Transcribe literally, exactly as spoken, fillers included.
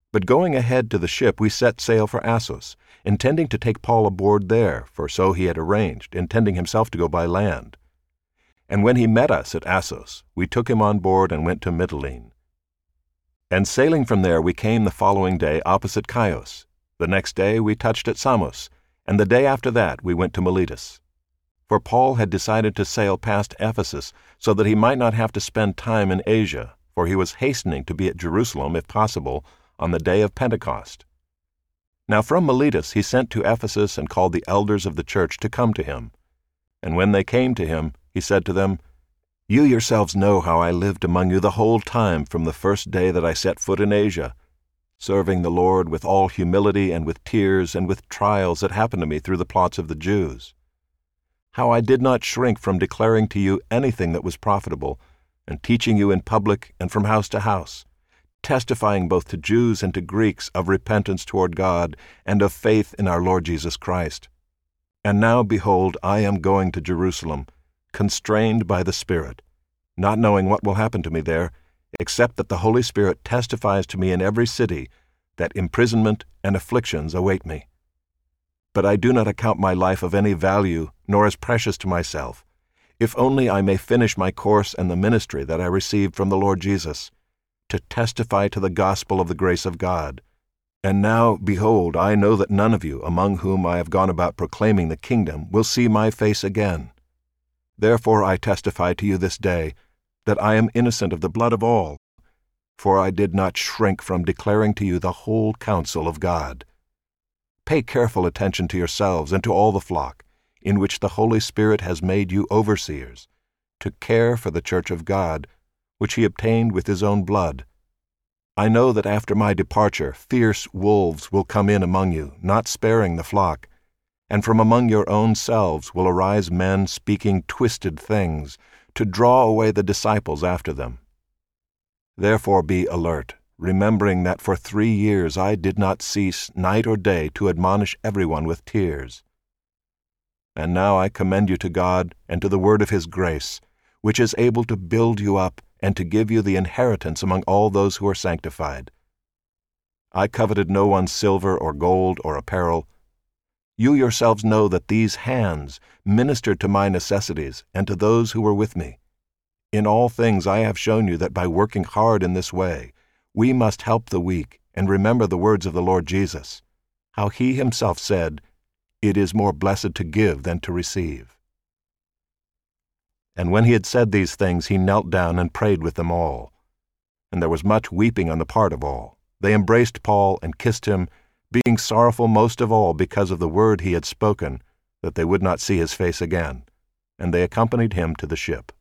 But going ahead to the ship, we set sail for Assos, intending to take Paul aboard there, for so he had arranged, intending himself to go by land. And when he met us at Assos, we took him on board and went to Mytilene. And sailing from there, we came the following day opposite Chios. The next day we touched at Samos, and the day after that we went to Miletus. For Paul had decided to sail past Ephesus so that he might not have to spend time in Asia, for he was hastening to be at Jerusalem, if possible, on the day of Pentecost. Now from Miletus he sent to Ephesus and called the elders of the church to come to him. And when they came to him, he said to them, "You yourselves know how I lived among you the whole time from the first day that I set foot in Asia, serving the Lord with all humility and with tears and with trials that happened to me through the plots of the Jews. How I did not shrink from declaring to you anything that was profitable, and teaching you in public and from house to house, testifying both to Jews and to Greeks of repentance toward God and of faith in our Lord Jesus Christ. And now, behold, I am going to Jerusalem, constrained by the Spirit, not knowing what will happen to me there, except that the Holy Spirit testifies to me in every city that imprisonment and afflictions await me. But I do not account my life of any value, nor as precious to myself, if only I may finish my course and the ministry that I received from the Lord Jesus, to testify to the gospel of the grace of God. And now, behold, I know that none of you, among whom I have gone about proclaiming the kingdom, will see my face again. Therefore I testify to you this day that I am innocent of the blood of all, for I did not shrink from declaring to you the whole counsel of God. Pay careful attention to yourselves and to all the flock, in which the Holy Spirit has made you overseers, to care for the church of God, which he obtained with his own blood. I know that after my departure fierce wolves will come in among you, not sparing the flock, and from among your own selves will arise men speaking twisted things, to draw away the disciples after them. Therefore be alert, remembering that for three years I did not cease night or day to admonish everyone with tears. And now I commend you to God and to the word of his grace, which is able to build you up and to give you the inheritance among all those who are sanctified. I coveted no one's silver or gold or apparel. You yourselves know that these hands ministered to my necessities and to those who were with me. In all things I have shown you that by working hard in this way, we must help the weak and remember the words of the Lord Jesus, how he himself said, "It is more blessed to give than to receive." And when he had said these things, he knelt down and prayed with them all. And there was much weeping on the part of all. They embraced Paul and kissed him, being sorrowful most of all because of the word he had spoken, that they would not see his face again. And they accompanied him to the ship.